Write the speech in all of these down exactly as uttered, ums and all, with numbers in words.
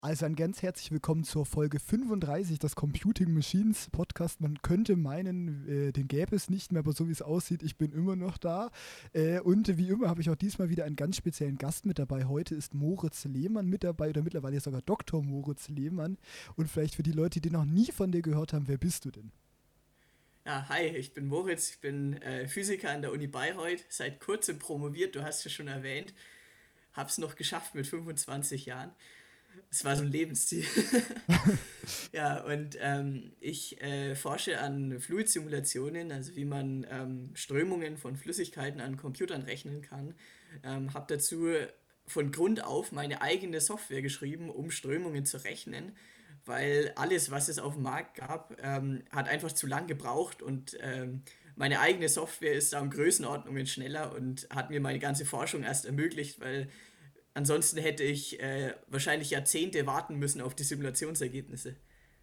Also ein ganz herzlich willkommen zur Folge fünfunddreißig des Computing Machines Podcast. Man könnte meinen, äh, den gäbe es nicht mehr, aber so wie es aussieht, ich bin immer noch da. Äh, und wie immer habe ich auch diesmal wieder einen ganz speziellen Gast mit dabei. Heute ist Moritz Lehmann mit dabei oder mittlerweile sogar Doktor Moritz Lehmann. Und vielleicht für die Leute, die noch nie von dir gehört haben, wer bist du denn? Ja, hi, ich bin Moritz, ich bin äh, Physiker an der Uni Bayreuth, seit kurzem promoviert, du hast es schon erwähnt, hab's noch geschafft mit fünfundzwanzig Jahren. Es war so ein Lebensziel. Ja, und ähm, ich äh, forsche an Fluidsimulationen, also wie man ähm, Strömungen von Flüssigkeiten an Computern rechnen kann. Ähm, habe dazu von Grund auf meine eigene Software geschrieben, um Strömungen zu rechnen, weil alles, was es auf dem Markt gab, ähm, hat einfach zu lang gebraucht und ähm, meine eigene Software ist da um Größenordnungen schneller und hat mir meine ganze Forschung erst ermöglicht, weil ansonsten hätte ich äh, wahrscheinlich Jahrzehnte warten müssen auf die Simulationsergebnisse.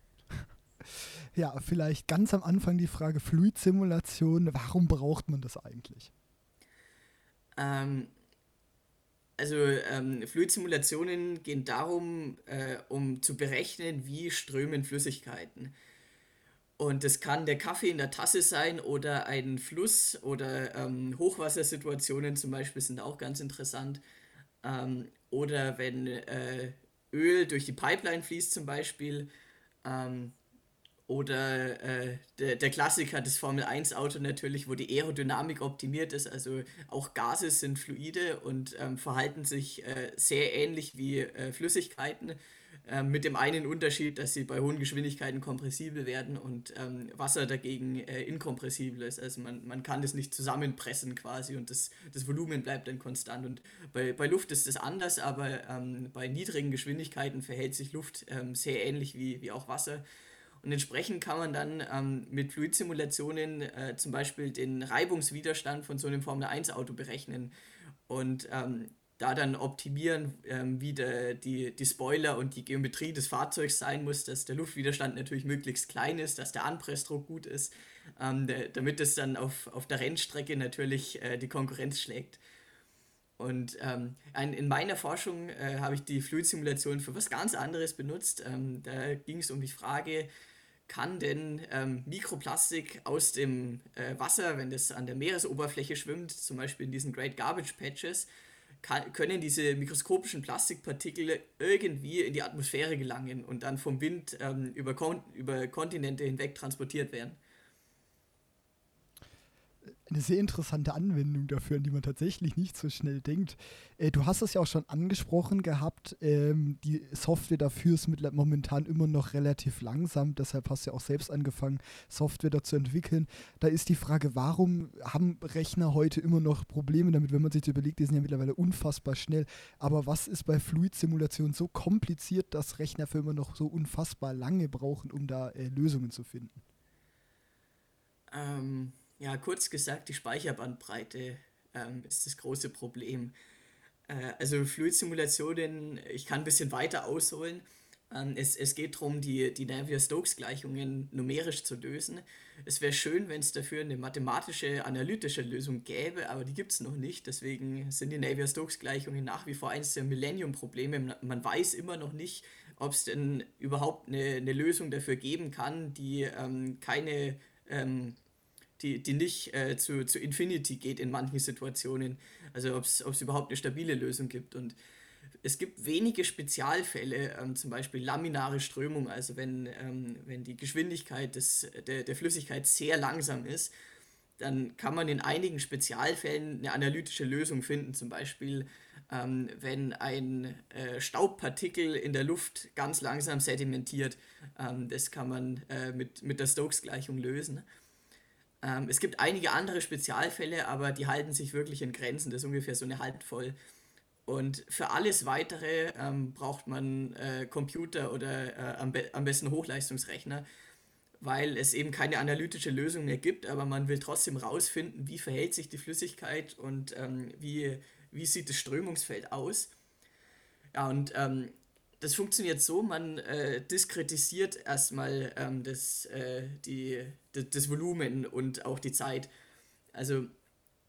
Ja, vielleicht ganz am Anfang die Frage Fluidsimulation. Warum braucht man das eigentlich? Ähm, also ähm, Fluidsimulationen gehen darum, äh, um zu berechnen, wie strömen Flüssigkeiten. Und das kann der Kaffee in der Tasse sein oder ein Fluss oder ähm, Hochwassersituationen zum Beispiel sind auch ganz interessant. Ähm, oder wenn äh, Öl durch die Pipeline fließt zum Beispiel. Ähm, Oder äh, der, der Klassiker, das Formel eins Auto natürlich, wo die Aerodynamik optimiert ist. Also auch Gase sind fluide und ähm, verhalten sich äh, sehr ähnlich wie äh, Flüssigkeiten. Ähm, mit dem einen Unterschied, dass sie bei hohen Geschwindigkeiten kompressibel werden und ähm, Wasser dagegen äh, inkompressibel ist. Also man, man kann das nicht zusammenpressen quasi und das, das Volumen bleibt dann konstant. Und bei, bei Luft ist das anders, aber ähm, bei niedrigen Geschwindigkeiten verhält sich Luft ähm, sehr ähnlich wie, wie auch Wasser. Und entsprechend kann man dann ähm, mit Fluidsimulationen äh, zum Beispiel den Reibungswiderstand von so einem Formel eins Auto berechnen und ähm, da dann optimieren, ähm, wie der, die, die Spoiler und die Geometrie des Fahrzeugs sein muss, dass der Luftwiderstand natürlich möglichst klein ist, dass der Anpressdruck gut ist, ähm, der, damit es dann auf, auf der Rennstrecke natürlich äh, die Konkurrenz schlägt. Und ähm, ein, in meiner Forschung äh, habe ich die Fluidsimulation für was ganz anderes benutzt. Ähm, da ging es um die Frage, kann denn ähm, Mikroplastik aus dem äh, Wasser, wenn das an der Meeresoberfläche schwimmt, zum Beispiel in diesen Great Garbage Patches, kann, können diese mikroskopischen Plastikpartikel irgendwie in die Atmosphäre gelangen und dann vom Wind ähm, über, Kon über Kontinente hinweg transportiert werden. Eine sehr interessante Anwendung dafür, an die man tatsächlich nicht so schnell denkt. Äh, du hast es ja auch schon angesprochen gehabt, ähm, die Software dafür ist mit, momentan immer noch relativ langsam, deshalb hast du ja auch selbst angefangen, Software dazu entwickeln. Da ist die Frage, warum haben Rechner heute immer noch Probleme damit, wenn man sich das überlegt, die sind ja mittlerweile unfassbar schnell. Aber was ist bei Fluidsimulation so kompliziert, dass Rechner für immer noch so unfassbar lange brauchen, um da äh, Lösungen zu finden? Ähm, ja, kurz gesagt, die Speicherbandbreite ähm, ist das große Problem. Äh, also Fluidsimulationen, ich kann ein bisschen weiter ausholen. Ähm, es, es geht darum, die, die Navier-Stokes-Gleichungen numerisch zu lösen. Es wäre schön, wenn es dafür eine mathematische, analytische Lösung gäbe, aber die gibt es noch nicht. Deswegen sind die Navier-Stokes-Gleichungen nach wie vor eines der Millennium-Probleme. Man weiß immer noch nicht, ob es denn überhaupt eine, eine Lösung dafür geben kann, die ähm, keine ähm, die, die nicht äh, zu, zu Infinity geht in manchen Situationen. Also ob es überhaupt eine stabile Lösung gibt. Und es gibt wenige Spezialfälle, ähm, zum Beispiel laminare Strömung, also wenn, ähm, wenn die Geschwindigkeit des, der, der Flüssigkeit sehr langsam ist, dann kann man in einigen Spezialfällen eine analytische Lösung finden. Zum Beispiel, ähm, wenn ein äh, Staubpartikel in der Luft ganz langsam sedimentiert. Ähm, das kann man äh, mit, mit der Stokes-Gleichung lösen. Ähm, es gibt einige andere Spezialfälle, aber die halten sich wirklich in Grenzen. Das ist ungefähr so eine Handvoll. Und für alles Weitere ähm, braucht man äh, Computer oder äh, am, be am besten Hochleistungsrechner, weil es eben keine analytische Lösung mehr gibt, aber man will trotzdem rausfinden, wie verhält sich die Flüssigkeit und ähm, wie, wie sieht das Strömungsfeld aus. Ja, und ähm, das funktioniert so, man äh, diskretisiert erstmal ähm, das, äh, die, das, das Volumen und auch die Zeit. Also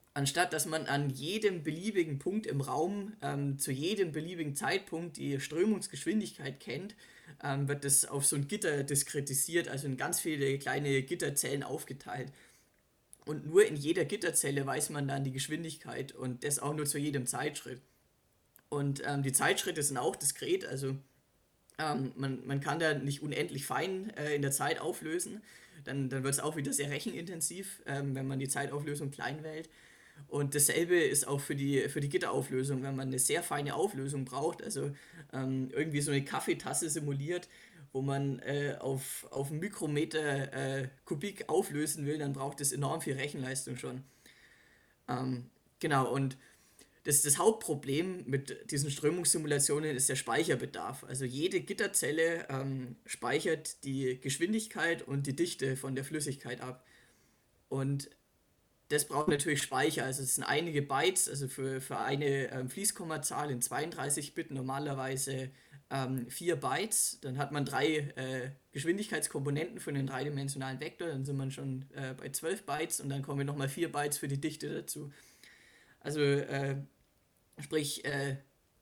Anstatt dass man an jedem beliebigen Punkt im Raum ähm, zu jedem beliebigen Zeitpunkt die Strömungsgeschwindigkeit kennt, ähm, wird das auf so ein Gitter diskretisiert, also in ganz viele kleine Gitterzellen aufgeteilt. Und nur in jeder Gitterzelle weiß man dann die Geschwindigkeit und das auch nur zu jedem Zeitschritt. Und ähm, die Zeitschritte sind auch diskret, also ähm, man, man kann da nicht unendlich fein äh, in der Zeit auflösen. Dann, dann wird es auch wieder sehr rechenintensiv, ähm, wenn man die Zeitauflösung klein wählt. Und dasselbe ist auch für die, für die Gitterauflösung, wenn man eine sehr feine Auflösung braucht, also ähm, irgendwie so eine Kaffeetasse simuliert, wo man äh, auf, auf einen Mikrometer äh, Kubik auflösen will, dann braucht es enorm viel Rechenleistung schon. Ähm, genau, und das, das Hauptproblem mit diesen Strömungssimulationen ist der Speicherbedarf. Also jede Gitterzelle ähm, speichert die Geschwindigkeit und die Dichte von der Flüssigkeit ab. Und das braucht natürlich Speicher. Also es sind einige Bytes, also für, für eine ähm, Fließkommazahl in zweiunddreißig Bit normalerweise ähm, vier Bytes. Dann hat man drei äh, Geschwindigkeitskomponenten für einen dreidimensionalen Vektor. Dann sind man schon äh, bei zwölf Bytes und dann kommen nochmal vier Bytes für die Dichte dazu. Also äh, sprich äh,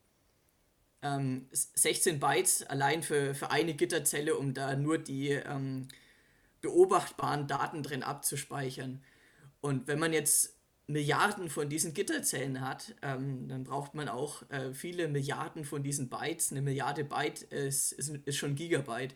ähm, sechzehn Bytes allein für, für eine Gitterzelle, um da nur die ähm, beobachtbaren Daten drin abzuspeichern. Und wenn man jetzt Milliarden von diesen Gitterzellen hat, ähm, dann braucht man auch äh, viele Milliarden von diesen Bytes. Eine Milliarde Byte ist, ist, ist schon Gigabyte.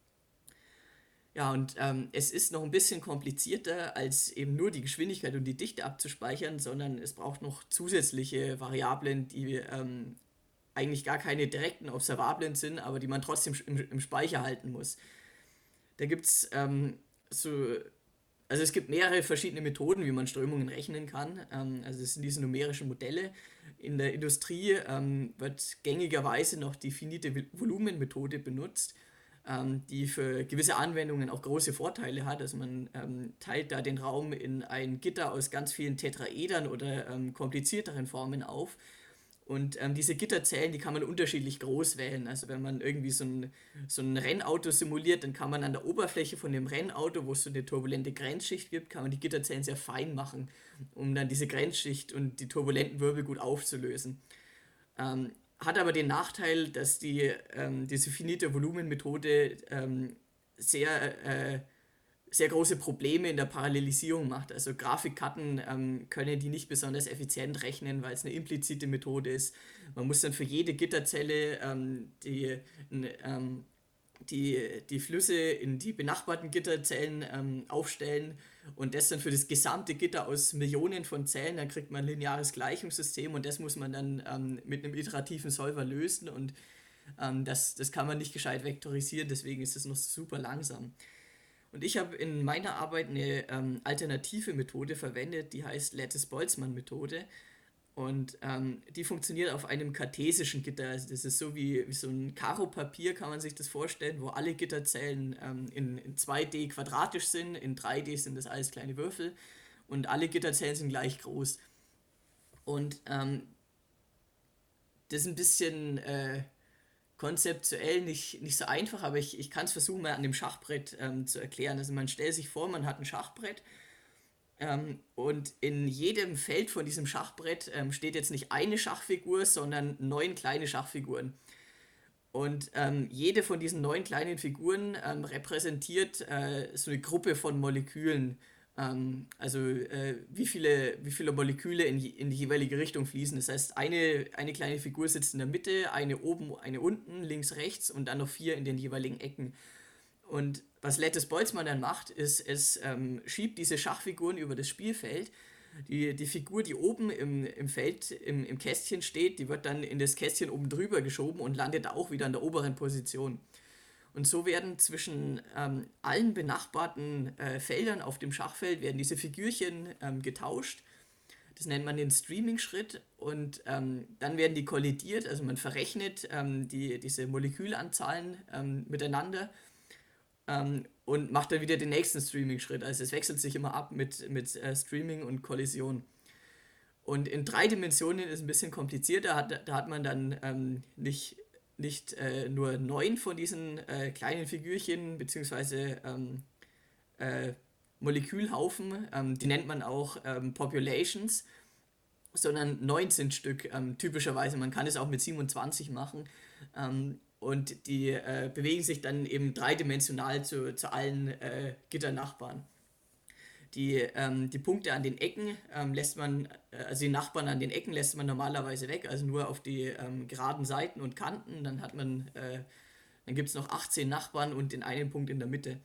Ja, und ähm, es ist noch ein bisschen komplizierter, als eben nur die Geschwindigkeit und die Dichte abzuspeichern, sondern es braucht noch zusätzliche Variablen, die ähm, eigentlich gar keine direkten Observablen sind, aber die man trotzdem im, im Speicher halten muss. Da gibt es ähm, so, also es gibt mehrere verschiedene Methoden, wie man Strömungen rechnen kann. Ähm, also es sind diese numerischen Modelle. In der Industrie ähm, wird gängigerweise noch die finite Volumenmethode benutzt, ähm, die für gewisse Anwendungen auch große Vorteile hat. Also man ähm, teilt da den Raum in ein Gitter aus ganz vielen Tetraedern oder ähm, komplizierteren Formen auf. Und ähm, diese Gitterzellen, die kann man unterschiedlich groß wählen. Also wenn man irgendwie so ein, so ein Rennauto simuliert, dann kann man an der Oberfläche von dem Rennauto, wo es so eine turbulente Grenzschicht gibt, kann man die Gitterzellen sehr fein machen, um dann diese Grenzschicht und die turbulenten Wirbel gut aufzulösen. Ähm, hat aber den Nachteil, dass die, ähm, diese finite Volumenmethode ähm, sehr äh, sehr große Probleme in der Parallelisierung macht. Also Grafikkarten ähm, können die nicht besonders effizient rechnen, weil es eine implizite Methode ist. Man muss dann für jede Gitterzelle ähm, die, ähm, die, die Flüsse in die benachbarten Gitterzellen ähm, aufstellen und das dann für das gesamte Gitter aus Millionen von Zellen, dann kriegt man ein lineares Gleichungssystem und das muss man dann ähm, mit einem iterativen Solver lösen und ähm, das, das kann man nicht gescheit vektorisieren, deswegen ist es noch super langsam. Und ich habe in meiner Arbeit eine ähm, alternative Methode verwendet, die heißt Lattice-Boltzmann-Methode. Und ähm, die funktioniert auf einem kartesischen Gitter. Also das ist so wie, wie so ein Karo-Papier, kann man sich das vorstellen, wo alle Gitterzellen ähm, in, in zwei D quadratisch sind, in drei D sind das alles kleine Würfel und alle Gitterzellen sind gleich groß. Und ähm, das ist ein bisschen äh, konzeptuell nicht, nicht so einfach, aber ich, ich kann es versuchen, mal an dem Schachbrett ähm, zu erklären. Also man stellt sich vor, man hat ein Schachbrett ähm, und in jedem Feld von diesem Schachbrett ähm, steht jetzt nicht eine Schachfigur, sondern neun kleine Schachfiguren. Und ähm, jede von diesen neun kleinen Figuren ähm, repräsentiert äh, so eine Gruppe von Molekülen. Ähm, also äh, wie viele, wie viele Moleküle in, je- in die jeweilige Richtung fließen. Das heißt, eine, eine kleine Figur sitzt in der Mitte, eine oben, eine unten, links, rechts und dann noch vier in den jeweiligen Ecken. Und was Lattice Boltzmann dann macht, ist, es ähm, schiebt diese Schachfiguren über das Spielfeld. Die, die Figur, die oben im, im Feld, im, im Kästchen steht, die wird dann in das Kästchen oben drüber geschoben und landet auch wieder in der oberen Position. Und so werden zwischen ähm, allen benachbarten äh, Feldern auf dem Schachfeld werden diese Figürchen ähm, getauscht. Das nennt man den Streaming-Schritt und ähm, dann werden die kollidiert, also man verrechnet ähm, die, diese Molekülanzahlen ähm, miteinander ähm, und macht dann wieder den nächsten Streaming-Schritt. Also es wechselt sich immer ab mit, mit äh, Streaming und Kollision. Und in drei Dimensionen ist es ein bisschen komplizierter. Hat, da hat man dann ähm, nicht, nicht äh, nur neun von diesen äh, kleinen Figürchen, beziehungsweise ähm, äh, Molekülhaufen, ähm, die nennt man auch ähm, Populations. sondern neunzehn Stück ähm, typischerweise. Man kann es auch mit siebenundzwanzig machen. Ähm, und die äh, bewegen sich dann eben dreidimensional zu, zu allen äh, Gitternachbarn. Die, ähm, die Punkte an den Ecken ähm, lässt man, äh, also die Nachbarn an den Ecken lässt man normalerweise weg, also nur auf die ähm, geraden Seiten und Kanten. Dann hat man, äh, dann gibt es noch achtzehn Nachbarn und den einen Punkt in der Mitte.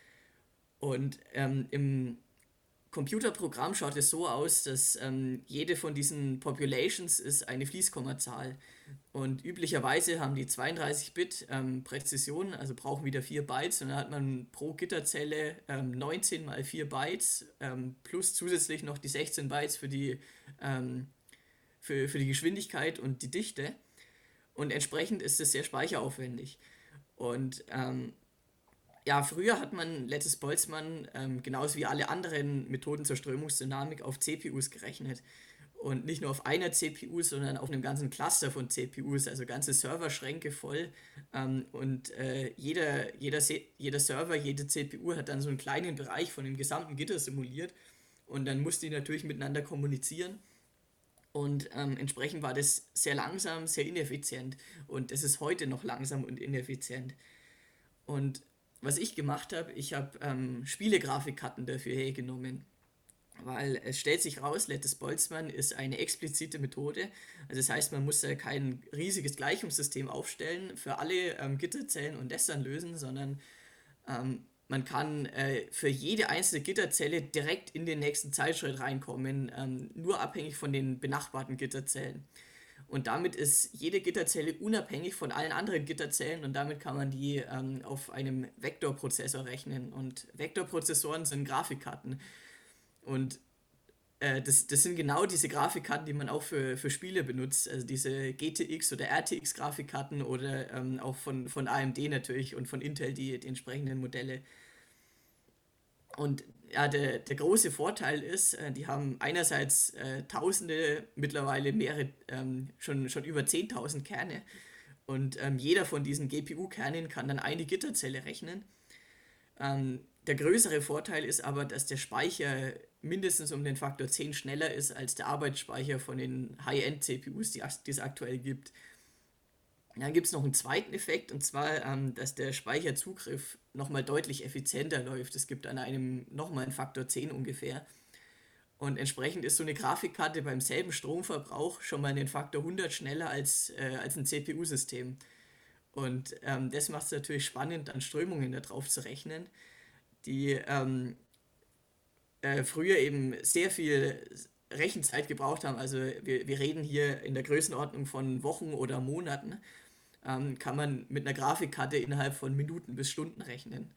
Und ähm, im Computerprogramm schaut es so aus, dass ähm, jede von diesen Populations ist eine Fließkommazahl. Und üblicherweise haben die zweiunddreißig Bit ähm, Präzision, also brauchen wieder vier Bytes. Und dann hat man pro Gitterzelle ähm, neunzehn mal vier Bytes ähm, plus zusätzlich noch die sechzehn Bytes für die, ähm, für, für die Geschwindigkeit und die Dichte. Und entsprechend ist es sehr speicheraufwendig. Und ähm, ja, früher hat man Lettes Boltzmann ähm, genauso wie alle anderen Methoden zur Strömungsdynamik auf C P Us gerechnet. Und nicht nur auf einer C P U, sondern auf einem ganzen Cluster von C P Us, also ganze Serverschränke voll. Ähm, und äh, jeder, jeder, Se- jeder Server, jede C P U hat dann so einen kleinen Bereich von dem gesamten Gitter simuliert. Und dann mussten die natürlich miteinander kommunizieren. Und ähm, entsprechend war das sehr langsam, sehr ineffizient. Und es ist heute noch langsam und ineffizient. Und was ich gemacht habe, ich habe ähm, Spielegrafikkarten dafür hergenommen. Weil es stellt sich raus, Lattice Boltzmann ist eine explizite Methode. Also das heißt, man muss ja kein riesiges Gleichungssystem aufstellen, für alle ähm, Gitterzellen und das dann lösen, sondern ähm, man kann äh, für jede einzelne Gitterzelle direkt in den nächsten Zeitschritt reinkommen, ähm, nur abhängig von den benachbarten Gitterzellen. Und damit ist jede Gitterzelle unabhängig von allen anderen Gitterzellen und damit kann man die ähm, auf einem Vektorprozessor rechnen. Und Vektorprozessoren sind Grafikkarten. Und äh, das, das sind genau diese Grafikkarten, die man auch für, für Spiele benutzt. Also diese G T X oder R T X-Grafikkarten oder ähm, auch von, von A M D natürlich und von Intel die, die entsprechenden Modelle. Und ja, der, der große Vorteil ist, äh, die haben einerseits äh, Tausende, mittlerweile mehrere, ähm, schon, schon über zehntausend Kerne. Und ähm, jeder von diesen G P U-Kernen kann dann eine Gitterzelle rechnen. Ähm, der größere Vorteil ist aber, dass der Speicher mindestens um den Faktor zehn schneller ist als der Arbeitsspeicher von den High-End-C P Us, die, die es aktuell gibt. Dann gibt es noch einen zweiten Effekt, und zwar, ähm, dass der Speicherzugriff nochmal deutlich effizienter läuft. Es gibt an einem nochmal einen Faktor zehn ungefähr. Und entsprechend ist so eine Grafikkarte beim selben Stromverbrauch schon mal einen Faktor hundert schneller als, äh, als ein C P U-System. Und ähm, das macht es natürlich spannend, an Strömungen darauf zu rechnen, die ähm, äh, früher eben sehr viel Rechenzeit gebraucht haben. Also wir, wir reden hier in der Größenordnung von Wochen oder Monaten. Ähm, kann man mit einer Grafikkarte innerhalb von Minuten bis Stunden rechnen.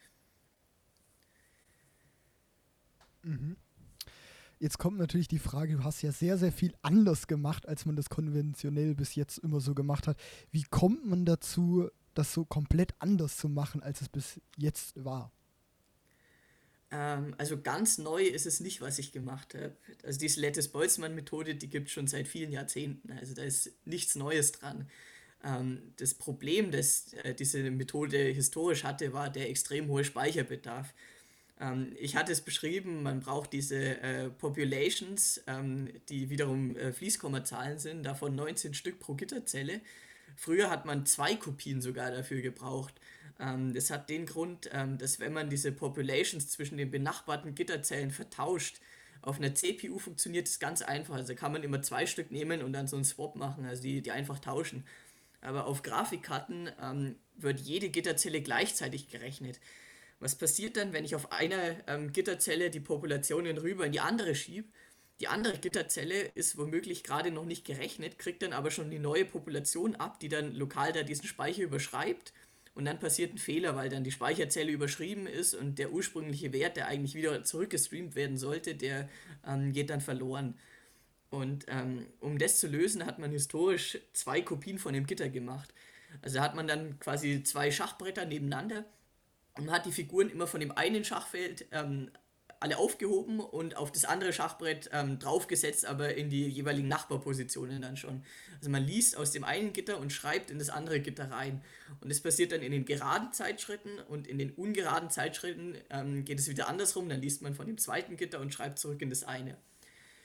Mhm. Jetzt kommt natürlich die Frage, du hast ja sehr, sehr viel anders gemacht, als man das konventionell bis jetzt immer so gemacht hat. Wie kommt man dazu, das so komplett anders zu machen, als es bis jetzt war? Ähm, also ganz neu ist es nicht, was ich gemacht habe. Also diese Lattice-Boltzmann-Methode, die gibt es schon seit vielen Jahrzehnten. Also da ist nichts Neues dran. Ähm, das Problem, das äh, diese Methode historisch hatte, war der extrem hohe Speicherbedarf. Ähm, ich hatte es beschrieben, man braucht diese äh, Populations, ähm, die wiederum äh, Fließkommazahlen sind, davon neunzehn Stück pro Gitterzelle. Früher hat man zwei Kopien sogar dafür gebraucht. Ähm, das hat den Grund, ähm, dass wenn man diese Populations zwischen den benachbarten Gitterzellen vertauscht, auf einer C P U funktioniert das ganz einfach. Also kann man immer zwei Stück nehmen und dann so einen Swap machen, also die, die einfach tauschen. Aber auf Grafikkarten ähm, wird jede Gitterzelle gleichzeitig gerechnet. Was passiert dann, wenn ich auf einer ähm, Gitterzelle die Populationen rüber in die andere schiebe? Die andere Gitterzelle ist womöglich gerade noch nicht gerechnet, kriegt dann aber schon die neue Population ab, die dann lokal da diesen Speicher überschreibt. Und dann passiert ein Fehler, weil dann die Speicherzelle überschrieben ist und der ursprüngliche Wert, der eigentlich wieder zurückgestreamt werden sollte, der ähm, geht dann verloren. Und ähm, um das zu lösen, hat man historisch zwei Kopien von dem Gitter gemacht. Also hat man dann quasi zwei Schachbretter nebeneinander und hat die Figuren immer von dem einen Schachfeld ähm, alle aufgehoben und auf das andere Schachbrett ähm, draufgesetzt, aber in die jeweiligen Nachbarpositionen dann schon. Also man liest aus dem einen Gitter und schreibt in das andere Gitter rein. Und das passiert dann in den geraden Zeitschritten und in den ungeraden Zeitschritten ähm, geht es wieder andersrum. Dann liest man von dem zweiten Gitter und schreibt zurück in das eine.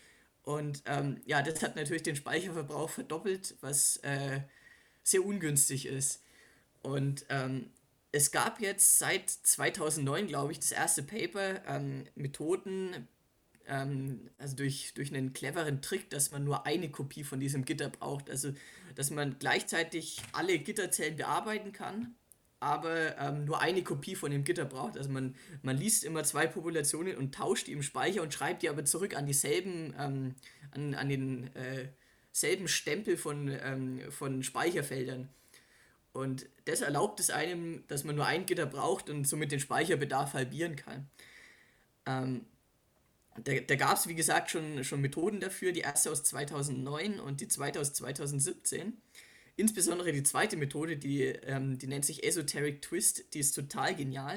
Und ähm, ja, das hat natürlich den Speicherverbrauch verdoppelt, was äh, sehr ungünstig ist. Und ähm, es gab jetzt seit zweitausendneun, glaube ich, das erste Paper, ähm, Methoden, ähm, also durch, durch einen cleveren Trick, dass man nur eine Kopie von diesem Gitter braucht. Also, dass man gleichzeitig alle Gitterzellen bearbeiten kann, aber ähm, nur eine Kopie von dem Gitter braucht. Also man, man liest immer zwei Populationen und tauscht die im Speicher und schreibt die aber zurück an dieselben, ähm, an, an den äh, selben Stempel von, ähm, von Speicherfeldern. Und das erlaubt es einem, dass man nur ein Gitter braucht und somit den Speicherbedarf halbieren kann. Ähm, da da gab es, wie gesagt, schon, schon Methoden dafür, die erste aus zweitausendneun und die zweite aus zweitausendsiebzehn. Insbesondere die zweite Methode, die, ähm, die nennt sich Esoteric Twist, die ist total genial,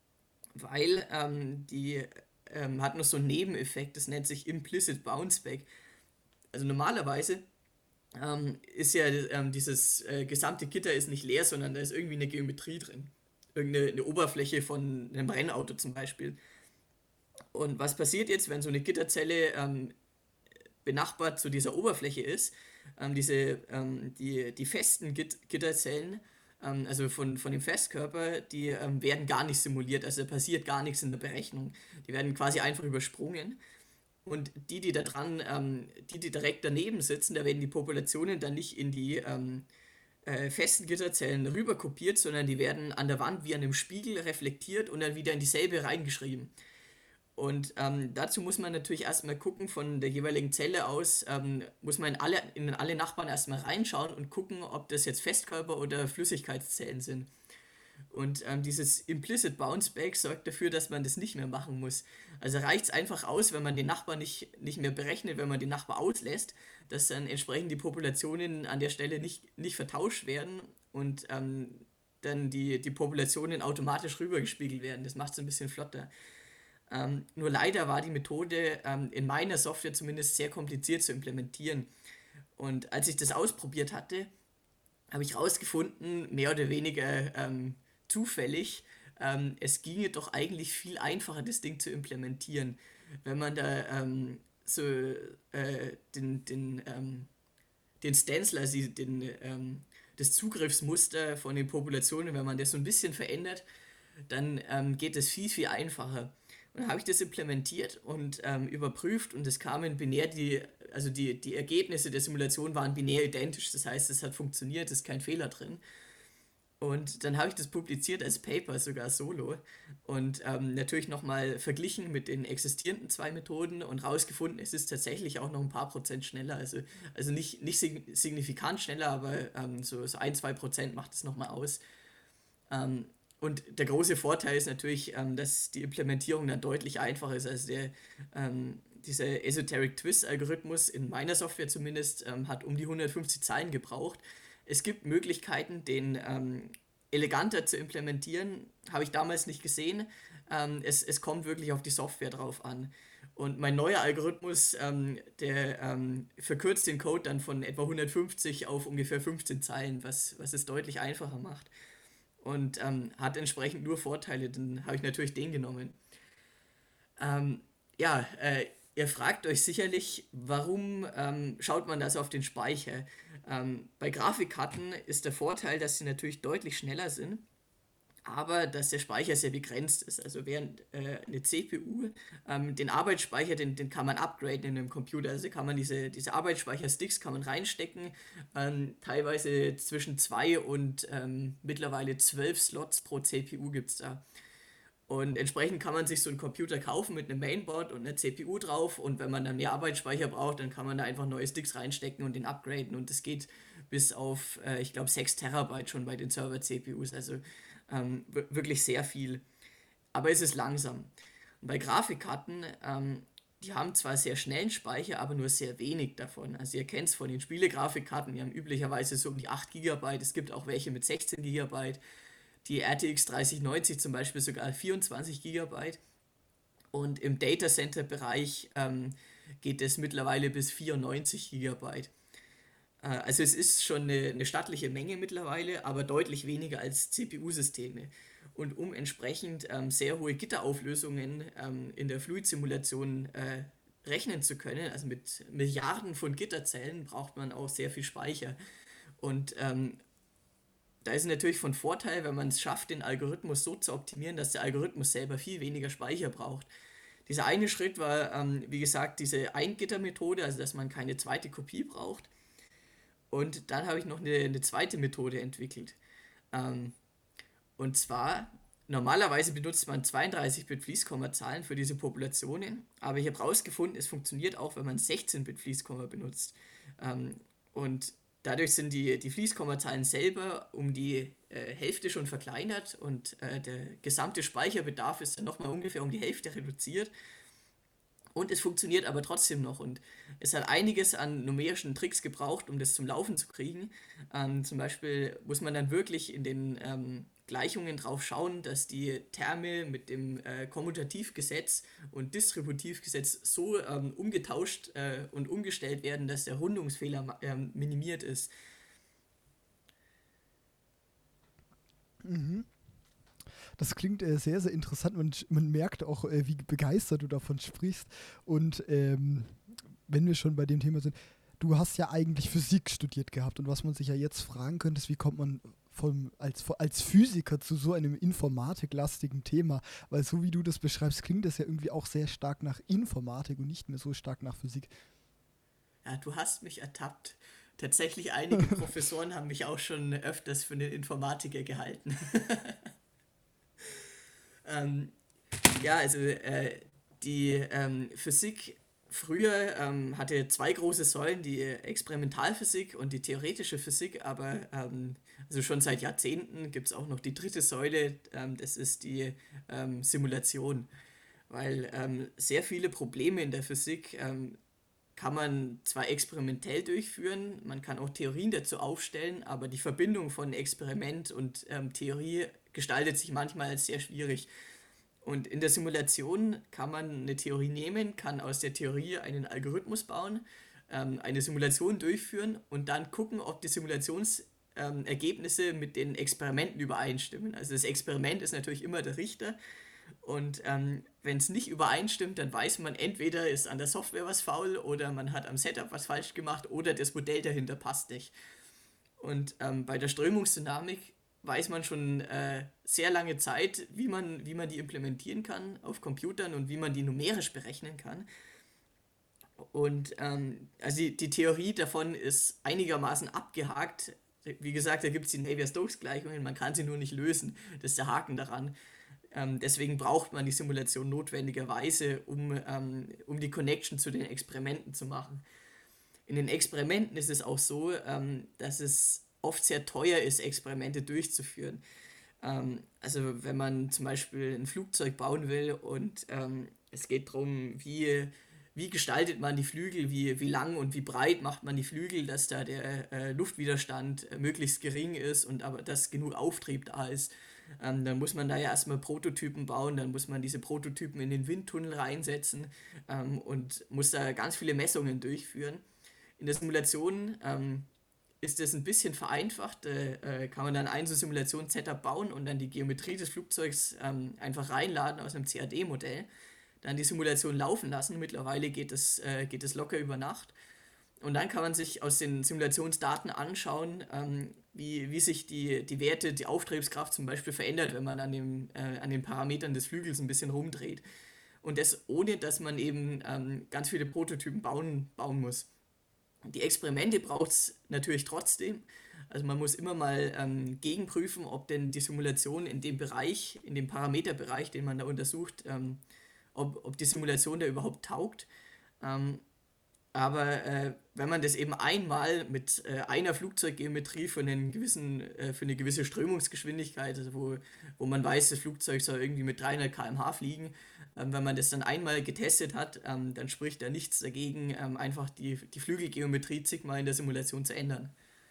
weil ähm, die ähm, hat noch so einen Nebeneffekt, das nennt sich Implicit Bounce Back. Also normalerweise ähm, ist ja ähm, dieses äh, gesamte Gitter ist nicht leer, sondern da ist irgendwie eine Geometrie drin. Irgendeine eine Oberfläche von einem Rennauto zum Beispiel. Und was passiert jetzt, wenn so eine Gitterzelle ähm, benachbart zu dieser Oberfläche ist? Ähm, diese, ähm, die, die festen Git Gitterzellen, ähm, also von, von dem Festkörper, die ähm, werden gar nicht simuliert, also da passiert gar nichts in der Berechnung. Die werden quasi einfach übersprungen. Und die, die da dran, ähm, die, die direkt daneben sitzen, da werden die Populationen dann nicht in die ähm, äh, festen Gitterzellen rüber kopiert, sondern die werden an der Wand wie an einem Spiegel reflektiert und dann wieder in dieselbe reingeschrieben. Und ähm, dazu muss man natürlich erstmal gucken, von der jeweiligen Zelle aus, ähm, muss man in alle, in alle Nachbarn erstmal reinschauen und gucken, ob das jetzt Festkörper oder Flüssigkeitszellen sind. Und ähm, dieses Implicit Bounce Back sorgt dafür, dass man das nicht mehr machen muss. Also reicht es einfach aus, wenn man den Nachbar nicht, nicht mehr berechnet, wenn man den Nachbar auslässt, dass dann entsprechend die Populationen an der Stelle nicht, nicht vertauscht werden und ähm, dann die, die Populationen automatisch rübergespiegelt werden. Das macht es ein bisschen flotter. Ähm, nur leider war die Methode ähm, in meiner Software zumindest sehr kompliziert zu implementieren. Und als ich das ausprobiert hatte, habe ich herausgefunden, mehr oder weniger ähm, zufällig, ähm, es ginge doch eigentlich viel einfacher, das Ding zu implementieren, wenn man da ähm, so äh, den, den, ähm, den Stencil, also den, ähm, das Zugriffsmuster von den Populationen, wenn man das so ein bisschen verändert, dann ähm, geht es viel, viel einfacher. Und dann habe ich das implementiert und ähm, überprüft und es kamen binär die, also die, die Ergebnisse der Simulation waren binär identisch. Das heißt, es hat funktioniert, es ist kein Fehler drin. Und dann habe ich das publiziert als Paper, sogar solo. Und ähm, natürlich nochmal verglichen mit den existierenden zwei Methoden und rausgefunden, es ist tatsächlich auch noch ein paar Prozent schneller. Also, also nicht, nicht signifikant schneller, aber ähm, so, so ein, zwei Prozent macht es nochmal aus. Ähm, und der große Vorteil ist natürlich, ähm, dass die Implementierung dann deutlich einfacher ist. Also der, ähm, dieser Esoteric Twist-Algorithmus, in meiner Software zumindest, ähm, hat um die hundertfünfzig Zeilen gebraucht. Es gibt Möglichkeiten, den ähm, eleganter zu implementieren, habe ich damals nicht gesehen. Ähm, es, es kommt wirklich auf die Software drauf an. Und mein neuer Algorithmus, ähm, der ähm, verkürzt den Code dann von etwa hundertfünfzig auf ungefähr fünfzehn Zeilen, was, was es deutlich einfacher macht und ähm, hat entsprechend nur Vorteile, dann habe ich natürlich den genommen. Ähm, ja, äh, ihr fragt euch sicherlich, warum ähm, schaut man das auf den Speicher? Ähm, bei Grafikkarten ist der Vorteil, dass sie natürlich deutlich schneller sind, aber dass der Speicher sehr begrenzt ist. Also während äh, eine C P U, ähm, den Arbeitsspeicher, den, den kann man upgraden in einem Computer. Also kann man diese, diese Arbeitsspeicher-Sticks kann man reinstecken, ähm, teilweise zwischen zwei und ähm, mittlerweile zwölf Slots pro C P U gibt es da. Und entsprechend kann man sich so einen Computer kaufen mit einem Mainboard und einer C P U drauf. Und wenn man dann mehr Arbeitsspeicher braucht, dann kann man da einfach neue Sticks reinstecken und den upgraden. Und das geht bis auf, äh, ich glaube, sechs Terabyte schon bei den Server-C P Us. Also ähm, wirklich sehr viel. Aber es ist langsam. Und bei Grafikkarten, ähm, die haben zwar sehr schnellen Speicher, aber nur sehr wenig davon. Also ihr kennt es von den Spielegrafikkarten, die haben üblicherweise so um die acht Gigabyte. Es gibt auch welche mit sechzehn Gigabyte. Die R T X dreißig neunzig zum Beispiel sogar vierundzwanzig Gigabyte. Und im Datacenter-Bereich ähm, geht es mittlerweile bis vierundneunzig Gigabyte. Äh, also es ist schon eine, eine stattliche Menge mittlerweile, aber deutlich weniger als C P U-Systeme. Und um entsprechend ähm, sehr hohe Gitterauflösungen ähm, in der Fluid-Simulation äh, rechnen zu können, also mit Milliarden von Gitterzellen, braucht man auch sehr viel Speicher. Und ähm, da ist es natürlich von Vorteil, wenn man es schafft, den Algorithmus so zu optimieren, dass der Algorithmus selber viel weniger Speicher braucht. Dieser eine Schritt war, ähm, wie gesagt, diese Eingittermethode, also dass man keine zweite Kopie braucht. Und dann habe ich noch eine, eine zweite Methode entwickelt. Ähm, und zwar, normalerweise benutzt man zweiunddreißig-Bit-Fließkommazahlen für diese Populationen, aber ich habe herausgefunden, es funktioniert auch, wenn man sechzehn-Bit-Fließkomma benutzt. Ähm, und dadurch sind die, die Fließkommazahlen selber um die äh, Hälfte schon verkleinert und äh, der gesamte Speicherbedarf ist dann nochmal ungefähr um die Hälfte reduziert. Und es funktioniert aber trotzdem noch. Und es hat einiges an numerischen Tricks gebraucht, um das zum Laufen zu kriegen. Ähm, zum Beispiel muss man dann wirklich in den ähm, Gleichungen drauf schauen, dass die Terme mit dem äh, Kommutativgesetz und Distributivgesetz so ähm, umgetauscht äh, und umgestellt werden, dass der Rundungsfehler ähm, minimiert ist. Mhm. Das klingt äh, sehr, sehr interessant und man merkt auch, äh, wie begeistert du davon sprichst. Und ähm, wenn wir schon bei dem Thema sind, du hast ja eigentlich Physik studiert gehabt und was man sich ja jetzt fragen könnte, ist, wie kommt man vom, als, als Physiker zu so einem informatiklastigen Thema? Weil so wie du das beschreibst, klingt das ja irgendwie auch sehr stark nach Informatik und nicht mehr so stark nach Physik. Ja, du hast mich ertappt. Tatsächlich einige Professoren haben mich auch schon öfters für einen Informatiker gehalten. ähm, Ja, also äh, die ähm, Physik früher ähm, hatte zwei große Säulen, die Experimentalphysik und die theoretische Physik, aber ähm, also schon seit Jahrzehnten gibt es auch noch die dritte Säule, ähm, das ist die ähm, Simulation, weil ähm, sehr viele Probleme in der Physik ähm, kann man zwar experimentell durchführen, man kann auch Theorien dazu aufstellen, aber die Verbindung von Experiment und ähm, Theorie gestaltet sich manchmal als sehr schwierig. Und in der Simulation kann man eine Theorie nehmen, kann aus der Theorie einen Algorithmus bauen, ähm, eine Simulation durchführen und dann gucken, ob die Simulationsergebnisse ähm, mit den Experimenten übereinstimmen. Also das Experiment ist natürlich immer der Richter und ähm, wenn es nicht übereinstimmt, dann weiß man, entweder ist an der Software was faul oder man hat am Setup was falsch gemacht oder das Modell dahinter passt nicht. Und ähm, bei der Strömungsdynamik weiß man schon äh, sehr lange Zeit, wie man, wie man die implementieren kann auf Computern und wie man die numerisch berechnen kann. Und ähm, also die, die Theorie davon ist einigermaßen abgehakt. Wie gesagt, da gibt es die Navier-Stokes-Gleichungen, man kann sie nur nicht lösen. Das ist der Haken daran. Ähm, deswegen braucht man die Simulation notwendigerweise, um, ähm, um die Connection zu den Experimenten zu machen. In den Experimenten ist es auch so, ähm, dass es oft sehr teuer ist, Experimente durchzuführen. Ähm, also wenn man zum Beispiel ein Flugzeug bauen will und ähm, es geht darum, wie, wie gestaltet man die Flügel, wie, wie lang und wie breit macht man die Flügel, dass da der äh, Luftwiderstand äh, möglichst gering ist und aber dass genug Auftrieb da ist. Ähm, dann muss man da ja erstmal Prototypen bauen, dann muss man diese Prototypen in den Windtunnel reinsetzen ähm, und muss da ganz viele Messungen durchführen. In der Simulation ähm, ist das ein bisschen vereinfacht. Äh, äh, kann man dann ein so Simulations-Setup bauen und dann die Geometrie des Flugzeugs ähm, einfach reinladen aus einem C A D-Modell. Dann die Simulation laufen lassen. Mittlerweile geht es, äh, geht es locker über Nacht. Und dann kann man sich aus den Simulationsdaten anschauen, ähm, wie, wie sich die, die Werte, die Auftriebskraft zum Beispiel verändert, wenn man an, dem, äh, an den Parametern des Flügels ein bisschen rumdreht. Und das ohne, dass man eben ähm, ganz viele Prototypen bauen, bauen muss. Die Experimente braucht es natürlich trotzdem. Also man muss immer mal ähm, gegenprüfen, ob denn die Simulation in dem Bereich, in dem Parameterbereich, den man da untersucht, ähm, ob, ob die Simulation da überhaupt taugt. Ähm, aber äh, wenn man das eben einmal mit äh, einer Flugzeuggeometrie für, einen gewissen, äh, für eine gewisse Strömungsgeschwindigkeit, also wo, wo man weiß, das Flugzeug soll irgendwie mit dreihundert Kilometer pro Stunde fliegen, ähm, wenn man das dann einmal getestet hat, ähm, dann spricht da nichts dagegen, ähm, einfach die, die Flügelgeometrie zigmal in der Simulation zu ändern.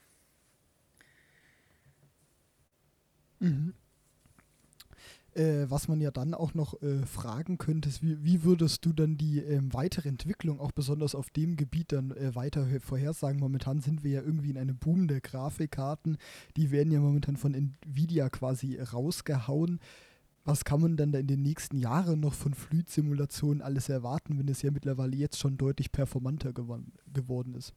Mhm. Äh, was man ja dann auch noch äh, fragen könnte, ist, wie, wie würdest du dann die ähm, weitere Entwicklung auch besonders auf dem Gebiet dann äh, weiter vorhersagen? Momentan sind wir ja irgendwie in einem Boom der Grafikkarten. Die werden ja momentan von Nvidia quasi rausgehauen. Was kann man dann da in den nächsten Jahren noch von Fluidsimulationen alles erwarten, wenn es ja mittlerweile jetzt schon deutlich performanter gewon- geworden ist?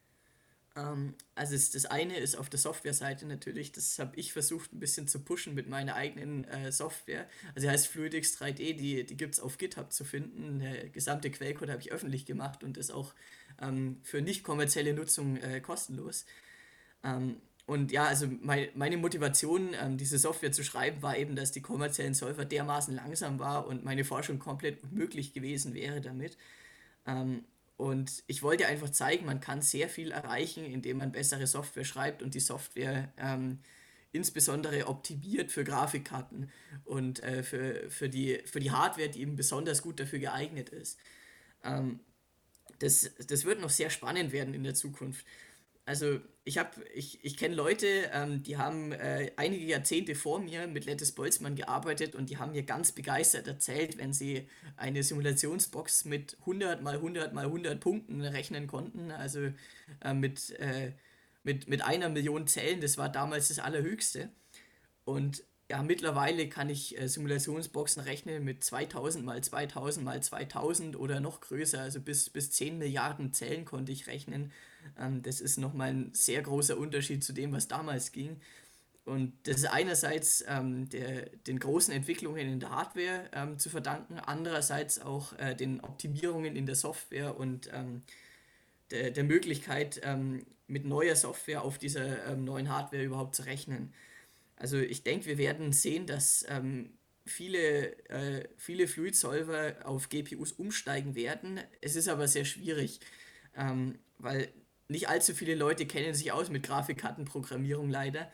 Ähm, also es, das eine ist auf der Softwareseite natürlich, das habe ich versucht ein bisschen zu pushen mit meiner eigenen äh, Software. Also die heißt Fluidix drei D, die, die gibt es auf GitHub zu finden. Der gesamte Quellcode habe ich öffentlich gemacht und ist auch ähm, für nicht kommerzielle Nutzung äh, kostenlos. Ähm, und ja, also mei- meine Motivation, ähm, diese Software zu schreiben, war eben, dass die kommerziellen Solver dermaßen langsam war und meine Forschung komplett unmöglich gewesen wäre damit. Ähm, und ich wollte einfach zeigen, man kann sehr viel erreichen, indem man bessere Software schreibt und die Software ähm, insbesondere optimiert für Grafikkarten und äh, für, für, die, für die Hardware, die eben besonders gut dafür geeignet ist. Ähm, das, das wird noch sehr spannend werden in der Zukunft. Also ich habe, ich, ich kenne Leute, ähm, die haben äh, einige Jahrzehnte vor mir mit Lettis Boltzmann gearbeitet und die haben mir ganz begeistert erzählt, wenn sie eine Simulationsbox mit hundert mal hundert mal hundert Punkten rechnen konnten, also äh, mit, äh, mit, mit einer Million Zellen, das war damals das Allerhöchste. Und ja, mittlerweile kann ich äh, Simulationsboxen rechnen mit zweitausend mal zweitausend mal zweitausend oder noch größer, also bis, bis zehn Milliarden Zellen konnte ich rechnen. Ähm, das ist nochmal ein sehr großer Unterschied zu dem, was damals ging. Und das ist einerseits ähm, der, den großen Entwicklungen in der Hardware ähm, zu verdanken, andererseits auch äh, den Optimierungen in der Software und ähm, der, der Möglichkeit, ähm, mit neuer Software auf dieser ähm, neuen Hardware überhaupt zu rechnen. Also ich denke, wir werden sehen, dass ähm, viele, äh, viele Fluid-Solver auf G P Us umsteigen werden. Es ist aber sehr schwierig, ähm, weil nicht allzu viele Leute kennen sich aus mit Grafikkartenprogrammierung leider.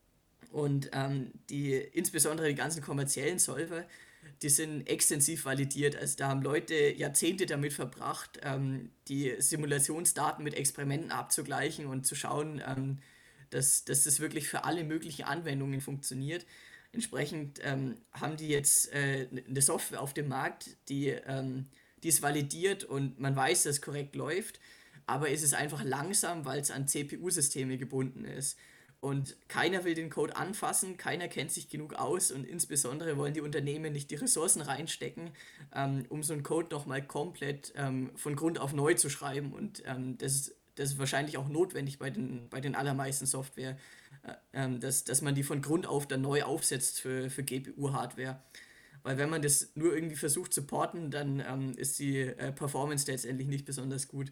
Und ähm, die, insbesondere die ganzen kommerziellen Solver, die sind extensiv validiert. Also da haben Leute Jahrzehnte damit verbracht, ähm, die Simulationsdaten mit Experimenten abzugleichen und zu schauen, ähm, dass, dass das wirklich für alle möglichen Anwendungen funktioniert. Entsprechend ähm, haben die jetzt äh, eine Software auf dem Markt, die, ähm, die ist validiert und man weiß, dass es korrekt läuft, aber es ist einfach langsam, weil es an C P U-Systeme gebunden ist. Und keiner will den Code anfassen, keiner kennt sich genug aus und insbesondere wollen die Unternehmen nicht die Ressourcen reinstecken, ähm, um so einen Code nochmal komplett ähm, von Grund auf neu zu schreiben. Und ähm, das, ist, das ist wahrscheinlich auch notwendig bei den, bei den allermeisten Software, äh, ähm, dass, dass man die von Grund auf dann neu aufsetzt für, für G P U-Hardware. Weil wenn man das nur irgendwie versucht zu porten, dann ähm, ist die äh, Performance letztendlich nicht besonders gut.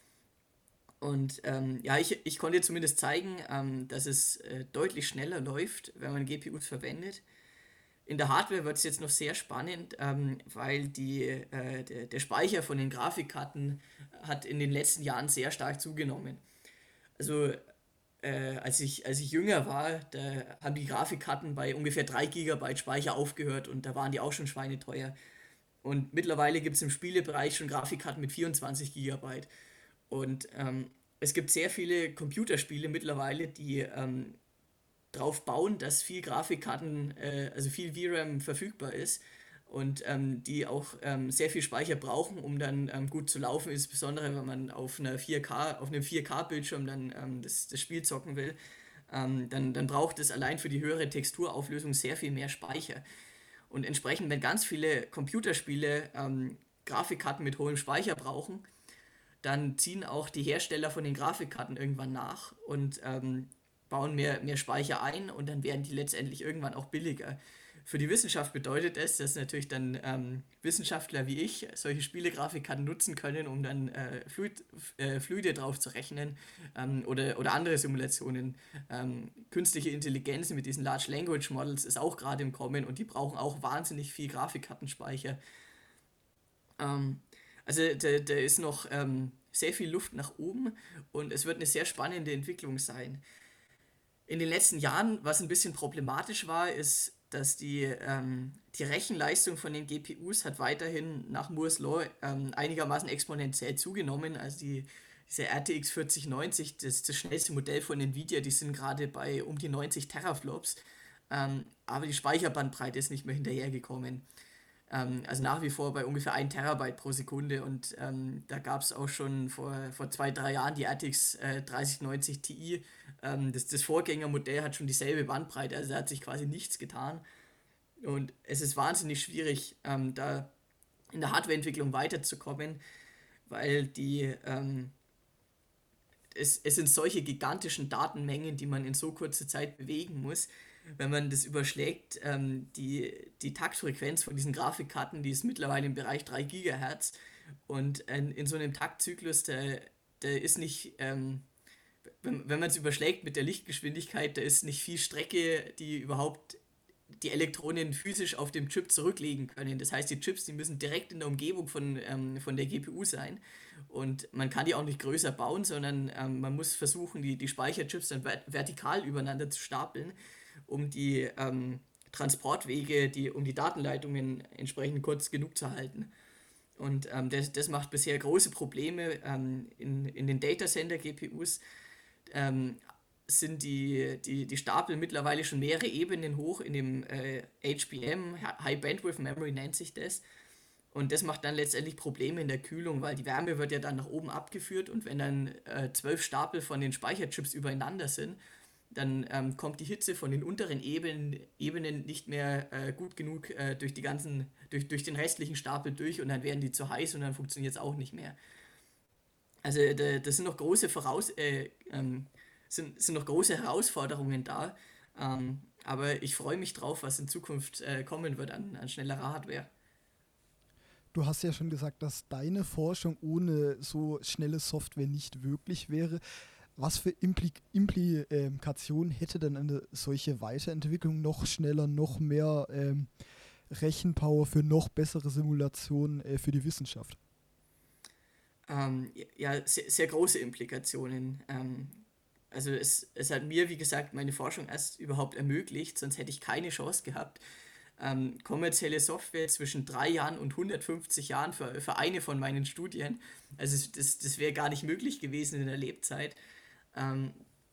Und ähm, ja, ich, ich konnte zumindest zeigen, ähm, dass es äh, deutlich schneller läuft, wenn man G P Us verwendet. In der Hardware wird es jetzt noch sehr spannend, ähm, weil die, äh, der, der Speicher von den Grafikkarten hat in den letzten Jahren sehr stark zugenommen. Also äh, als ich, als ich jünger war, da haben die Grafikkarten bei ungefähr drei Gigabyte Speicher aufgehört und da waren die auch schon schweineteuer. Und mittlerweile gibt es im Spielebereich schon Grafikkarten mit vierundzwanzig Gigabyte. Und ähm, es gibt sehr viele Computerspiele mittlerweile, die ähm, darauf bauen, dass viel Grafikkarten, äh, also viel V RAM verfügbar ist und ähm, die auch ähm, sehr viel Speicher brauchen, um dann ähm, gut zu laufen, insbesondere wenn man auf einer vier K, auf einem vier K-Bildschirm dann ähm, das, das Spiel zocken will. Ähm, dann, dann braucht es allein für die höhere Texturauflösung sehr viel mehr Speicher. Und entsprechend, wenn ganz viele Computerspiele ähm, Grafikkarten mit hohem Speicher brauchen, dann ziehen auch die Hersteller von den Grafikkarten irgendwann nach und ähm, bauen mehr, mehr Speicher ein und dann werden die letztendlich irgendwann auch billiger. Für die Wissenschaft bedeutet es, dass natürlich dann ähm, Wissenschaftler wie ich solche Spielegrafikkarten nutzen können, um dann äh, Fluid, äh, Fluide drauf zu rechnen ähm, oder, oder andere Simulationen. Ähm, künstliche Intelligenz mit diesen Large Language Models ist auch gerade im Kommen und die brauchen auch wahnsinnig viel Grafikkartenspeicher. Ähm, also da, da ist noch ähm, sehr viel Luft nach oben und es wird eine sehr spannende Entwicklung sein. In den letzten Jahren, was ein bisschen problematisch war, ist, dass die, ähm, die Rechenleistung von den G P Us hat weiterhin nach Moore's Law ähm, einigermaßen exponentiell zugenommen. Also die, diese R T X vierzig neunzig, das, das schnellste Modell von Nvidia, die sind gerade bei um die neunzig Teraflops. Ähm, aber die Speicherbandbreite ist nicht mehr hinterhergekommen. Ähm, also nach wie vor bei ungefähr ein Terabyte pro Sekunde und ähm, da gab es auch schon vor, vor zwei, drei Jahren die R T X äh, dreißig neunzig Ti. Ähm, das, das Vorgängermodell hat schon dieselbe Bandbreite, also da hat sich quasi nichts getan. Und es ist wahnsinnig schwierig, ähm, da in der Hardwareentwicklung weiterzukommen, weil die, ähm, es, es sind solche gigantischen Datenmengen, die man in so kurzer Zeit bewegen muss. Wenn man das überschlägt, ähm, die, die Taktfrequenz von diesen Grafikkarten, die ist mittlerweile im Bereich drei Gigahertz. Und in, in so einem Taktzyklus, der, der ist nicht, ähm, wenn, wenn man es überschlägt mit der Lichtgeschwindigkeit, da ist nicht viel Strecke, die überhaupt die Elektronen physisch auf dem Chip zurücklegen können. Das heißt, die Chips, die müssen direkt in der Umgebung von, ähm, von der G P U sein. Und man kann die auch nicht größer bauen, sondern ähm, man muss versuchen, die, die Speicherchips dann vert vertikal übereinander zu stapeln, um die ähm, Transportwege, die, um die Datenleitungen entsprechend kurz genug zu halten. Und ähm, das, das macht bisher große Probleme ähm, in, in den Datacenter-G P Us. Ähm, sind die, die, die Stapel mittlerweile schon mehrere Ebenen hoch in dem äh, H B M, High Bandwidth Memory nennt sich das. Und das macht dann letztendlich Probleme in der Kühlung, weil die Wärme wird ja dann nach oben abgeführt und wenn dann äh, zwölf Stapel von den Speicherchips übereinander sind, dann ähm, kommt die Hitze von den unteren Ebenen, Ebenen nicht mehr äh, gut genug äh, durch die ganzen, durch, durch den restlichen Stapel durch und dann werden die zu heiß und dann funktioniert es auch nicht mehr. Also da, das sind noch große Voraus äh, ähm, sind, sind noch große Herausforderungen da. Ähm, aber ich freue mich drauf, was in Zukunft äh, kommen wird an, an schnellerer Hardware. Du hast ja schon gesagt, dass deine Forschung ohne so schnelle Software nicht möglich wäre. Was für Impli Implikationen hätte denn eine solche Weiterentwicklung, noch schneller, noch mehr ähm, Rechenpower für noch bessere Simulationen äh, für die Wissenschaft? Ähm, ja, sehr, sehr große Implikationen. Ähm, also es, es hat mir, wie gesagt, meine Forschung erst überhaupt ermöglicht, sonst hätte ich keine Chance gehabt, ähm, kommerzielle Software zwischen drei Jahren und hundertfünfzig Jahren für, für eine von meinen Studien. Also das, das wäre gar nicht möglich gewesen in der Lebzeit. Ähm,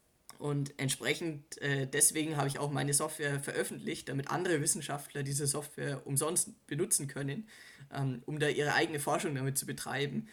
und entsprechend, äh, deswegen habe ich auch meine Software veröffentlicht, damit andere Wissenschaftler diese Software umsonst benutzen können, ähm, um da ihre eigene Forschung damit zu betreiben.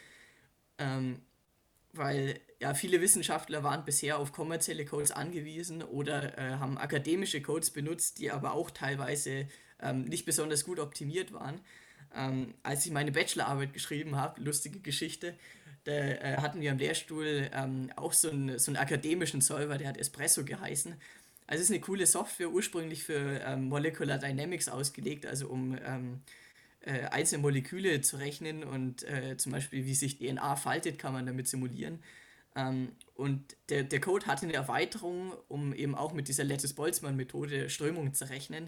Ähm, weil ja viele Wissenschaftler waren bisher auf kommerzielle Codes angewiesen oder äh, haben akademische Codes benutzt, die aber auch teilweise ähm, nicht besonders gut optimiert waren. Ähm, als ich meine Bachelorarbeit geschrieben habe, lustige Geschichte, da äh, hatten wir am Lehrstuhl ähm, auch so einen, so einen akademischen Solver, der hat Espresso geheißen. Also es ist eine coole Software, ursprünglich für ähm, Molecular Dynamics ausgelegt, also um ähm, äh, einzelne Moleküle zu rechnen und äh, zum Beispiel, wie sich D N A faltet, kann man damit simulieren. Ähm, und der, der Code hatte eine Erweiterung, um eben auch mit dieser Lattice-Boltzmann-Methode Strömungen zu rechnen.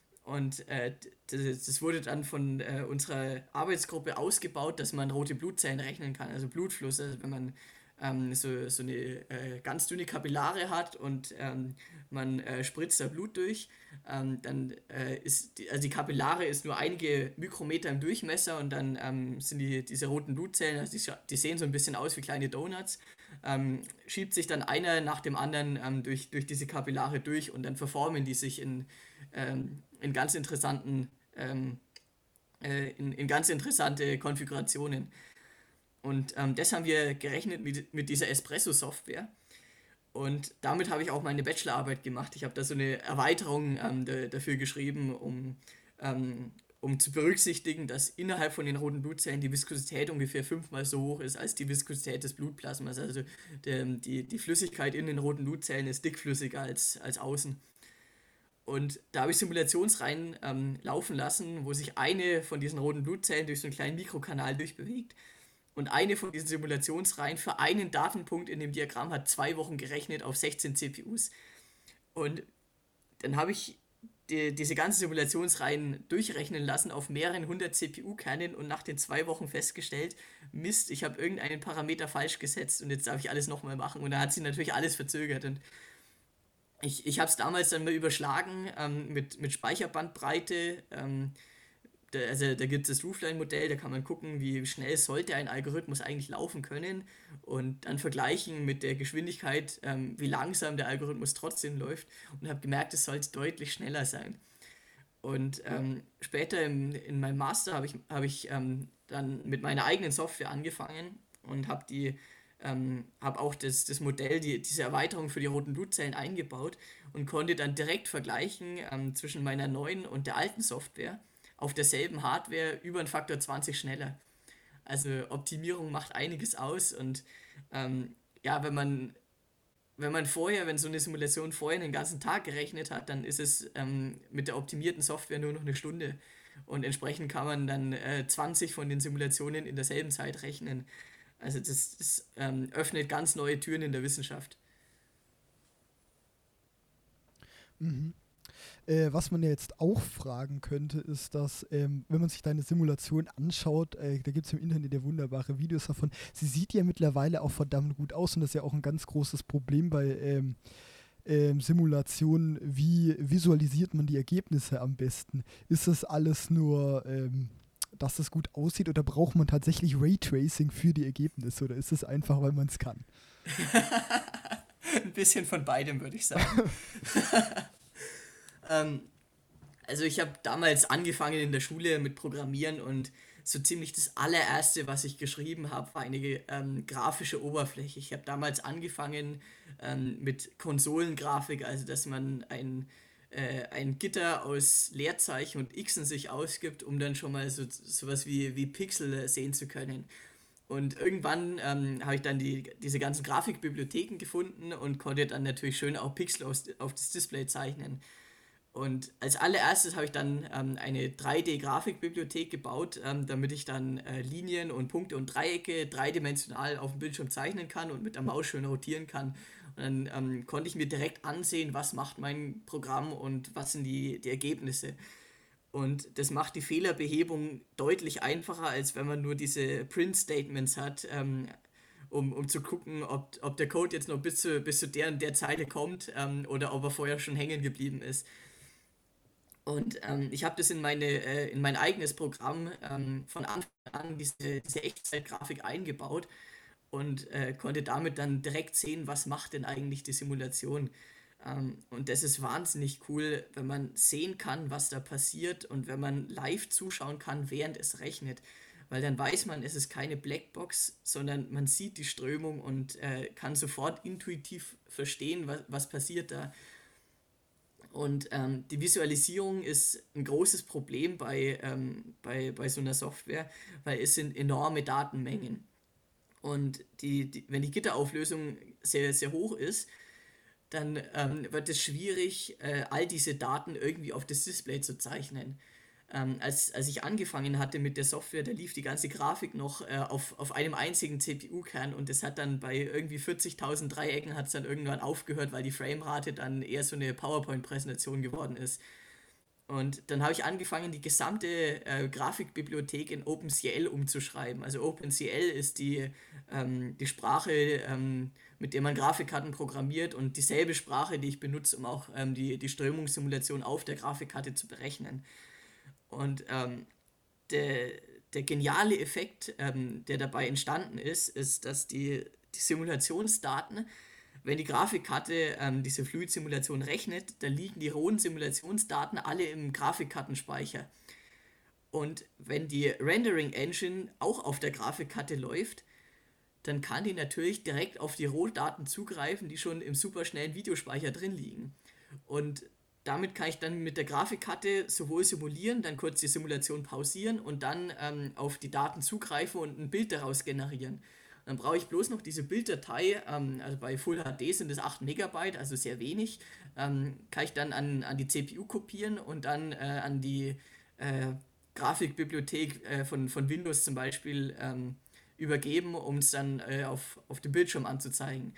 Und äh, das, das wurde dann von äh, unserer Arbeitsgruppe ausgebaut, dass man rote Blutzellen rechnen kann, also Blutfluss. Also wenn man ähm, so, so eine äh, ganz dünne Kapillare hat und ähm, man äh, spritzt da Blut durch, ähm, dann äh, ist die, also die Kapillare ist nur einige Mikrometer im Durchmesser und dann ähm, sind die, diese roten Blutzellen, also die, die sehen so ein bisschen aus wie kleine Donuts, ähm, schiebt sich dann einer nach dem anderen ähm, durch, durch diese Kapillare durch und dann verformen die sich in, ähm, in ganz interessanten ähm, äh, in, in ganz interessante Konfigurationen. Und ähm, das haben wir gerechnet mit, mit dieser Espresso-Software. Und damit habe ich auch meine Bachelorarbeit gemacht. Ich habe da so eine Erweiterung ähm, da, dafür geschrieben, um, ähm, um zu berücksichtigen, dass innerhalb von den roten Blutzellen die Viskosität ungefähr fünfmal so hoch ist als die Viskosität des Blutplasmas. Also der, die, die Flüssigkeit in den roten Blutzellen ist dickflüssiger als, als außen. Und da habe ich Simulationsreihen ähm, laufen lassen, wo sich eine von diesen roten Blutzellen durch so einen kleinen Mikrokanal durchbewegt. Und eine von diesen Simulationsreihen für einen Datenpunkt in dem Diagramm hat zwei Wochen gerechnet auf sechzehn C P Us. Und dann habe ich die, diese ganzen Simulationsreihen durchrechnen lassen auf mehreren hundert C P U-Kernen und nach den zwei Wochen festgestellt, Mist, ich habe irgendeinen Parameter falsch gesetzt und jetzt darf ich alles nochmal machen. Und da hat sich natürlich alles verzögert. Und ich, ich habe es damals dann mal überschlagen ähm, mit, mit Speicherbandbreite. Ähm, da, also da gibt es das Roofline-Modell, da kann man gucken, wie schnell sollte ein Algorithmus eigentlich laufen können und dann vergleichen mit der Geschwindigkeit, ähm, wie langsam der Algorithmus trotzdem läuft und habe gemerkt, es sollte deutlich schneller sein. Und ähm, später im, in meinem Master habe ich, hab ich ähm, dann mit meiner eigenen Software angefangen und habe die ähm, habe auch das, das Modell, die, diese Erweiterung für die roten Blutzellen eingebaut und konnte dann direkt vergleichen ähm, zwischen meiner neuen und der alten Software auf derselben Hardware über einen Faktor zwanzig schneller. Also Optimierung macht einiges aus und ähm, ja, wenn man, wenn man vorher, wenn so eine Simulation vorher den ganzen Tag gerechnet hat, dann ist es ähm, mit der optimierten Software nur noch eine Stunde. Und entsprechend kann man dann äh, zwanzig von den Simulationen in derselben Zeit rechnen. Also das, das ähm, öffnet ganz neue Türen in der Wissenschaft. Mhm. Äh, was man ja jetzt auch fragen könnte, ist, dass, ähm, wenn man sich deine Simulation anschaut, äh, da gibt es im Internet ja wunderbare Videos davon, sie sieht ja mittlerweile auch verdammt gut aus und das ist ja auch ein ganz großes Problem bei ähm, ähm, Simulationen. Wie visualisiert man die Ergebnisse am besten? Ist das alles nur, ähm, dass es gut aussieht oder braucht man tatsächlich Raytracing für die Ergebnisse oder ist es einfach, weil man es kann? Ein bisschen von beidem, würde ich sagen. ähm, Also ich habe damals angefangen in der Schule mit Programmieren und so ziemlich das allererste, was ich geschrieben habe, war eine ähm, grafische Oberfläche. Ich habe damals angefangen ähm, mit Konsolengrafik, also dass man ein, äh, ein Gitter aus Leerzeichen und Xen sich ausgibt, um dann schon mal so sowas wie, wie Pixel sehen zu können. Und irgendwann ähm, habe ich dann die, diese ganzen Grafikbibliotheken gefunden und konnte dann natürlich schön auch Pixel aus, auf das Display zeichnen. Und als allererstes habe ich dann ähm, eine drei D-Grafikbibliothek gebaut, ähm, damit ich dann äh, Linien und Punkte und Dreiecke dreidimensional auf dem Bildschirm zeichnen kann und mit der Maus schön rotieren kann. Und dann ähm, konnte ich mir direkt ansehen, was macht mein Programm und was sind die, die Ergebnisse. Und das macht die Fehlerbehebung deutlich einfacher, als wenn man nur diese Print-Statements hat, ähm, um, um zu gucken, ob, ob der Code jetzt noch bis zu, bis zu der und der Zeile kommt ähm, oder ob er vorher schon hängen geblieben ist. Und ähm, ich habe das in, meine, äh, in mein eigenes Programm ähm, von Anfang an diese, diese Echtzeitgrafik eingebaut und äh, konnte damit dann direkt sehen, was macht denn eigentlich die Simulation. Ähm, und das ist wahnsinnig cool, wenn man sehen kann, was da passiert und wenn man live zuschauen kann, während es rechnet. Weil dann weiß man, es ist keine Blackbox, sondern man sieht die Strömung und äh, kann sofort intuitiv verstehen, was, was passiert da. Und ähm, die Visualisierung ist ein großes Problem bei, ähm, bei, bei so einer Software, weil es sind enorme Datenmengen. Und die, die, wenn die Gitterauflösung sehr, sehr hoch ist, dann ähm, wird es schwierig, äh, all diese Daten irgendwie auf das Display zu zeichnen. Ähm, als, als ich angefangen hatte mit der Software, da lief die ganze Grafik noch äh, auf, auf einem einzigen C P U-Kern und das hat dann bei irgendwie vierzigtausend Dreiecken hat es dann irgendwann aufgehört, weil die Framerate dann eher so eine PowerPoint-Präsentation geworden ist. Und dann habe ich angefangen, die gesamte äh, Grafikbibliothek in OpenCL umzuschreiben. Also OpenCL ist die, ähm, die Sprache, ähm, mit der man Grafikkarten programmiert und dieselbe Sprache, die ich benutze, um auch ähm, die, die Strömungssimulation auf der Grafikkarte zu berechnen. Und ähm, der, der geniale Effekt, ähm, der dabei entstanden ist, ist, dass die, die Simulationsdaten, wenn die Grafikkarte ähm, diese Fluid-Simulation rechnet, dann liegen die rohen Simulationsdaten alle im Grafikkartenspeicher. Und wenn die Rendering Engine auch auf der Grafikkarte läuft, dann kann die natürlich direkt auf die Rohdaten zugreifen, die schon im superschnellen Videospeicher drin liegen. Und damit kann ich dann mit der Grafikkarte sowohl simulieren, dann kurz die Simulation pausieren und dann ähm, auf die Daten zugreifen und ein Bild daraus generieren. Dann brauche ich bloß noch diese Bilddatei, ähm, also bei Full H D sind es acht Megabyte, also sehr wenig, ähm, kann ich dann an, an die C P U kopieren und dann äh, an die äh, Grafikbibliothek äh, von, von Windows zum Beispiel ähm, übergeben, um es dann äh, auf, auf dem Bildschirm anzuzeigen.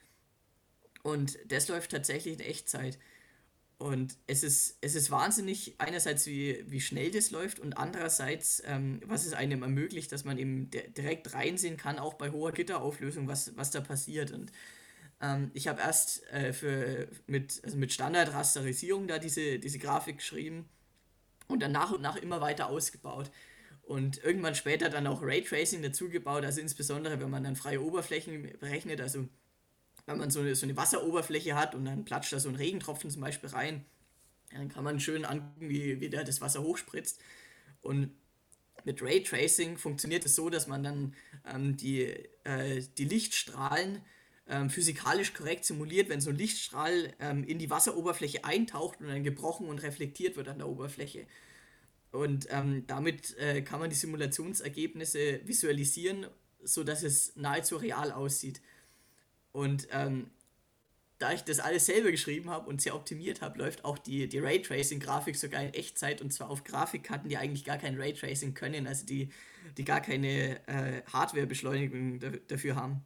Und das läuft tatsächlich in Echtzeit. Und es ist, es ist wahnsinnig, einerseits wie, wie schnell das läuft und andererseits, ähm, was es einem ermöglicht, dass man eben di- direkt reinsehen kann, auch bei hoher Gitterauflösung, was, was da passiert. Und ähm, ich habe erst äh, für, mit, also mit Standardrasterisierung da diese, diese Grafik geschrieben und dann nach und nach immer weiter ausgebaut. Und irgendwann später dann auch Raytracing dazugebaut, also insbesondere wenn man dann freie Oberflächen berechnet, also wenn man so eine, so eine Wasseroberfläche hat und dann platscht da so ein Regentropfen zum Beispiel rein, dann kann man schön angucken, wie, wie der das Wasser hochspritzt. Und Mit Raytracing funktioniert es so, dass man dann ähm, die, äh, die Lichtstrahlen ähm, physikalisch korrekt simuliert, wenn so ein Lichtstrahl ähm, in die Wasseroberfläche eintaucht und dann gebrochen und reflektiert wird an der Oberfläche. Und ähm, damit äh, kann man die Simulationsergebnisse visualisieren, sodass es nahezu real aussieht. Und ähm, da ich das alles selber geschrieben habe und sehr optimiert habe, läuft auch die, die Raytracing-Grafik sogar in Echtzeit und zwar auf Grafikkarten, die eigentlich gar kein Raytracing können, also die, die gar keine äh, Hardware-Beschleunigung da, dafür haben.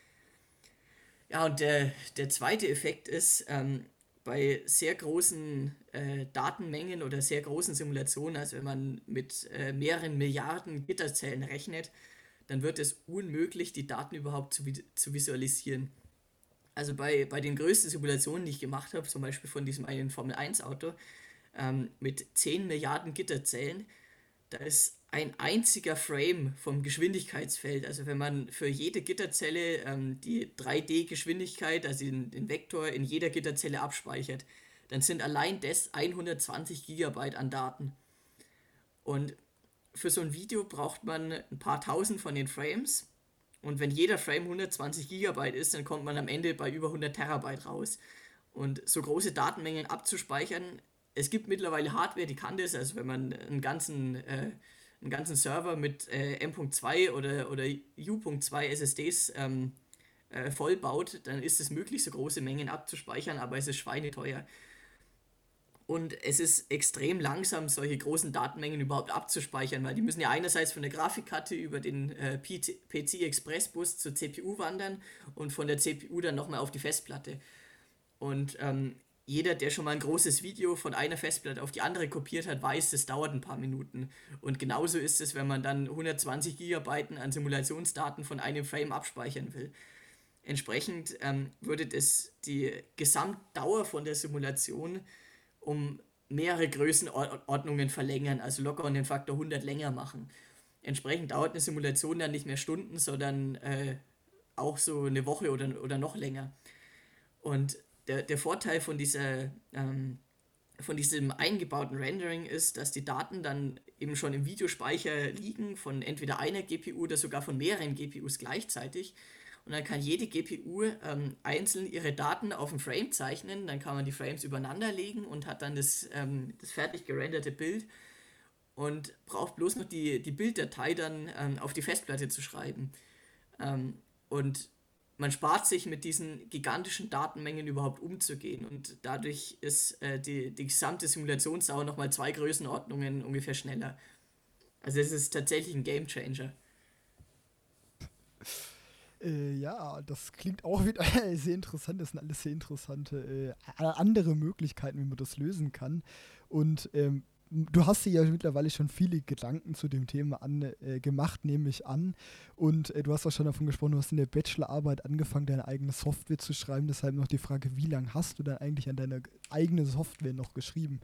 Ja, und der, der zweite Effekt ist, ähm, bei sehr großen äh, Datenmengen oder sehr großen Simulationen, also wenn man mit äh, mehreren Milliarden Gitterzellen rechnet, dann wird es unmöglich, die Daten überhaupt zu, vi- zu visualisieren. Also bei, bei den größten Simulationen, die ich gemacht habe, zum Beispiel von diesem einen Formel eins Auto, ähm, mit zehn Milliarden Gitterzellen, da ist ein einziger Frame vom Geschwindigkeitsfeld. Also wenn man für jede Gitterzelle ähm, die drei D-Geschwindigkeit, also den, den Vektor in jeder Gitterzelle abspeichert, dann sind allein das hundertzwanzig Gigabyte an Daten. Und für so ein Video braucht man ein paar tausend von den Frames. Und wenn jeder Frame hundertzwanzig Gigabyte ist, dann kommt man am Ende bei über hundert Terabyte raus. Und so große Datenmengen abzuspeichern, es gibt mittlerweile Hardware, die kann das. Also wenn man einen ganzen, äh, einen ganzen Server mit äh, M Punkt zwei oder, oder U Punkt zwei S S Ds ähm, äh, voll baut, dann ist es möglich, so große Mengen abzuspeichern, aber es ist schweineteuer. Und es ist extrem langsam, solche großen Datenmengen überhaupt abzuspeichern, weil die müssen ja einerseits von der Grafikkarte über den äh, P C Express Bus zur C P U wandern und von der C P U dann nochmal auf die Festplatte. Und ähm, jeder, der schon mal ein großes Video von einer Festplatte auf die andere kopiert hat, weiß, das dauert ein paar Minuten. Und genauso ist es, wenn man dann hundertzwanzig Gigabyte an Simulationsdaten von einem Frame abspeichern will. Entsprechend ähm, würde das die Gesamtdauer von der Simulation um mehrere Größenordnungen verlängern, also locker um den Faktor hundert länger machen. Entsprechend dauert eine Simulation dann nicht mehr Stunden, sondern äh, auch so eine Woche oder, oder noch länger. Und der, der Vorteil von dieser ähm, von diesem eingebauten Rendering ist, dass die Daten dann eben schon im Videospeicher liegen, von entweder einer G P U oder sogar von mehreren G P Us gleichzeitig. Und dann kann jede G P U ähm, einzeln ihre Daten auf dem Frame zeichnen, dann kann man die Frames übereinander legen und hat dann das, ähm, das fertig gerenderte Bild und braucht bloß noch die, die Bilddatei dann ähm, auf die Festplatte zu schreiben. Ähm, und man spart sich mit diesen gigantischen Datenmengen überhaupt umzugehen und dadurch ist äh, die, die gesamte Simulationsdauer nochmal zwei Größenordnungen ungefähr schneller. Also es ist tatsächlich ein Gamechanger. Äh, ja, das klingt auch wieder sehr interessant. Das sind alles sehr interessante äh, andere Möglichkeiten, wie man das lösen kann. Und ähm, du hast dir ja mittlerweile schon viele Gedanken zu dem Thema an, äh, gemacht, nehme ich an. Und äh, du hast auch schon davon gesprochen, du hast in der Bachelorarbeit angefangen, deine eigene Software zu schreiben. Deshalb noch die Frage, wie lange hast du dann eigentlich an deiner eigenen Software noch geschrieben?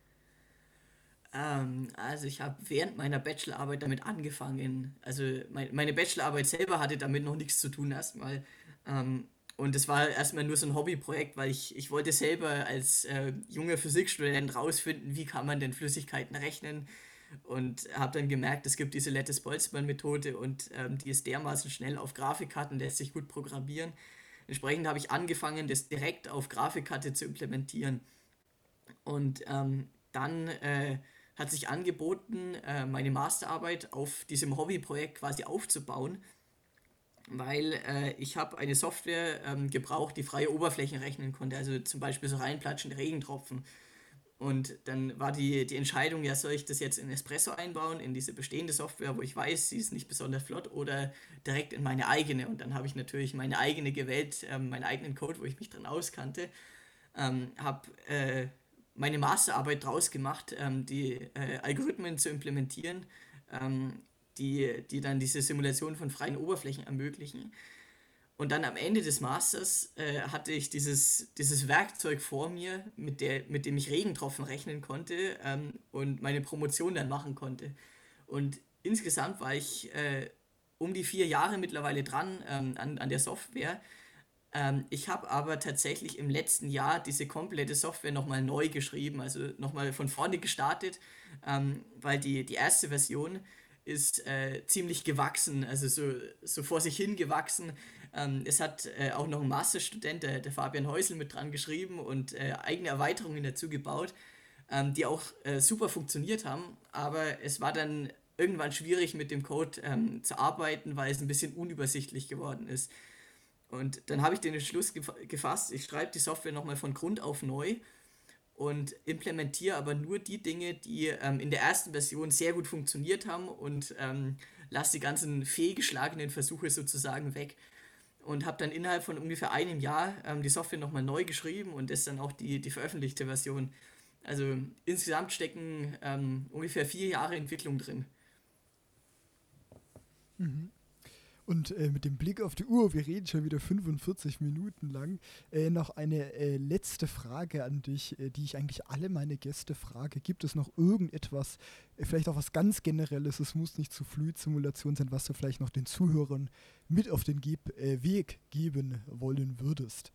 Ähm, also ich habe während meiner Bachelorarbeit damit angefangen. Also mein, meine Bachelorarbeit selber hatte damit noch nichts zu tun erstmal. Ähm, und es war erstmal nur so ein Hobbyprojekt, weil ich, ich wollte selber als äh, junger Physikstudent rausfinden, wie kann man denn Flüssigkeiten rechnen. Und habe dann gemerkt, es gibt diese Lattice-Boltzmann-Methode und ähm, die ist dermaßen schnell auf Grafikkarten, lässt sich gut programmieren. Entsprechend habe ich angefangen, das direkt auf Grafikkarte zu implementieren. Und ähm, dann äh, hat sich angeboten, äh, meine Masterarbeit auf diesem Hobbyprojekt quasi aufzubauen, weil äh, ich habe eine Software ähm, gebraucht, die freie Oberflächen rechnen konnte, also zum Beispiel so reinplatschende Regentropfen. Und dann war die, die Entscheidung, ja, soll ich das jetzt in Espresso einbauen, in diese bestehende Software, wo ich weiß, sie ist nicht besonders flott, oder direkt in meine eigene. Und dann habe ich natürlich meine eigene gewählt, ähm, meinen eigenen Code, wo ich mich drin auskannte, ähm, habe äh, meine Masterarbeit draus gemacht, ähm, die äh, Algorithmen zu implementieren, ähm, die, die dann diese Simulation von freien Oberflächen ermöglichen. Und dann am Ende des Masters äh, hatte ich dieses, dieses Werkzeug vor mir, mit, der, mit dem ich Regentropfen rechnen konnte ähm, und meine Promotion dann machen konnte. Und insgesamt war ich äh, um die vier Jahre mittlerweile dran ähm, an, an der Software. Ähm, ich habe aber tatsächlich im letzten Jahr diese komplette Software nochmal neu geschrieben, also nochmal von vorne gestartet, ähm, weil die, die erste Version, ist äh, ziemlich gewachsen, also so, so vor sich hin gewachsen. Ähm, es hat äh, auch noch ein Masterstudent, der, der Fabian Häusl, mit dran geschrieben und äh, eigene Erweiterungen dazu gebaut, ähm, die auch äh, super funktioniert haben. Aber es war dann irgendwann schwierig mit dem Code ähm, zu arbeiten, weil es ein bisschen unübersichtlich geworden ist. Und dann habe ich den Entschluss gef- gefasst, ich schreibe die Software nochmal von Grund auf neu und implementiere aber nur die Dinge, die ähm, in der ersten Version sehr gut funktioniert haben und ähm, lasse die ganzen fehlgeschlagenen Versuche sozusagen weg. Und habe dann innerhalb von ungefähr einem Jahr ähm, die Software nochmal neu geschrieben und das ist dann auch die, die veröffentlichte Version. Also insgesamt stecken ähm, ungefähr vier Jahre Entwicklung drin. Mhm. Und äh, mit dem Blick auf die Uhr, wir reden schon wieder fünfundvierzig Minuten lang, äh, noch eine äh, letzte Frage an dich, äh, die ich eigentlich alle meine Gäste frage. Gibt es noch irgendetwas, äh, vielleicht auch was ganz Generelles, es muss nicht zu Fluidsimulation sein, was du vielleicht noch den Zuhörern mit auf den Geb äh, Weg geben wollen würdest?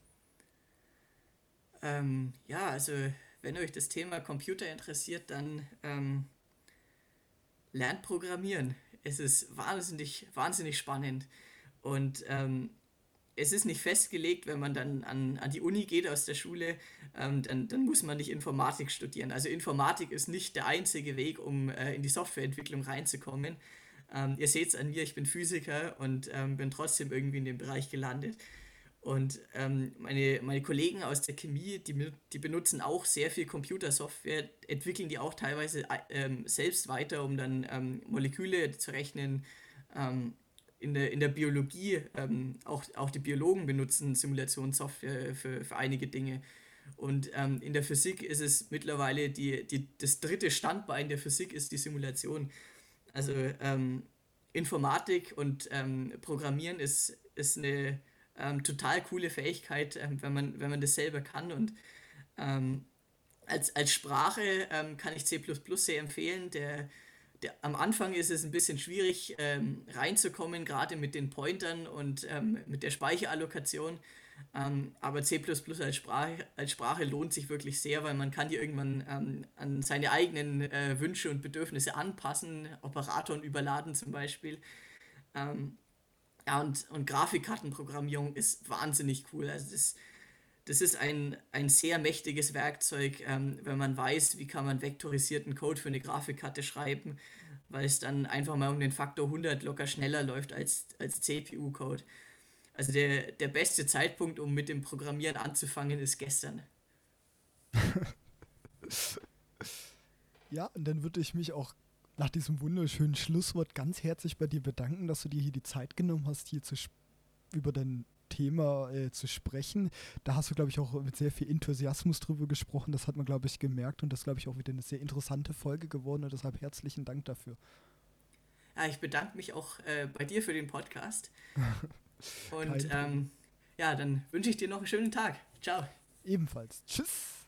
Ähm, ja, also wenn euch das Thema Computer interessiert, dann ähm, lernt Programmieren. Es ist wahnsinnig, wahnsinnig spannend. Und ähm, es ist nicht festgelegt, wenn man dann an, an die Uni geht aus der Schule, ähm, dann, dann muss man nicht Informatik studieren. Also Informatik ist nicht der einzige Weg, um äh, in die Softwareentwicklung reinzukommen. Ähm, ihr seht es an mir, ich bin Physiker und ähm, bin trotzdem irgendwie in dem Bereich gelandet. Und ähm, meine, meine Kollegen aus der Chemie, die, die benutzen auch sehr viel Computersoftware, entwickeln die auch teilweise äh, ähm, selbst weiter, um dann ähm, Moleküle zu rechnen. Ähm, in der, in der Biologie, ähm, auch, auch die Biologen benutzen Simulationssoftware für, für einige Dinge. Und ähm, in der Physik ist es mittlerweile die, die, das dritte Standbein der Physik ist die Simulation. Also ähm, Informatik und ähm, Programmieren ist, ist eine ähm, total coole Fähigkeit, ähm, wenn man, wenn man das selber kann. Und ähm, als, als Sprache ähm, kann ich C plus plus sehr empfehlen. Der, der, am Anfang ist es ein bisschen schwierig ähm, reinzukommen, gerade mit den Pointern und ähm, mit der Speicherallokation. Ähm, aber C plus plus als Sprache, als Sprache lohnt sich wirklich sehr, weil man kann die irgendwann ähm, an seine eigenen äh, Wünsche und Bedürfnisse anpassen, Operatoren überladen zum Beispiel. Ähm, ja, und, und Grafikkartenprogrammierung ist wahnsinnig cool. Also das, das ist ein, ein sehr mächtiges Werkzeug, ähm, wenn man weiß, wie kann man vektorisierten Code für eine Grafikkarte schreiben, weil es dann einfach mal um den Faktor hundert locker schneller läuft als, als C P U-Code. Also der, der beste Zeitpunkt, um mit dem Programmieren anzufangen, ist gestern. Ja, und dann würde ich mich auch nach diesem wunderschönen Schlusswort ganz herzlich bei dir bedanken, dass du dir hier die Zeit genommen hast, hier zu über dein Thema äh, zu sprechen. Da hast du, glaube ich, auch mit sehr viel Enthusiasmus drüber gesprochen. Das hat man, glaube ich, gemerkt und das, glaube ich, auch wieder eine sehr interessante Folge geworden und deshalb herzlichen Dank dafür. Ja, ich bedanke mich auch äh, bei dir für den Podcast und Kein Problem. ähm, ja, dann wünsche ich dir noch einen schönen Tag. Ciao. Ebenfalls. Tschüss.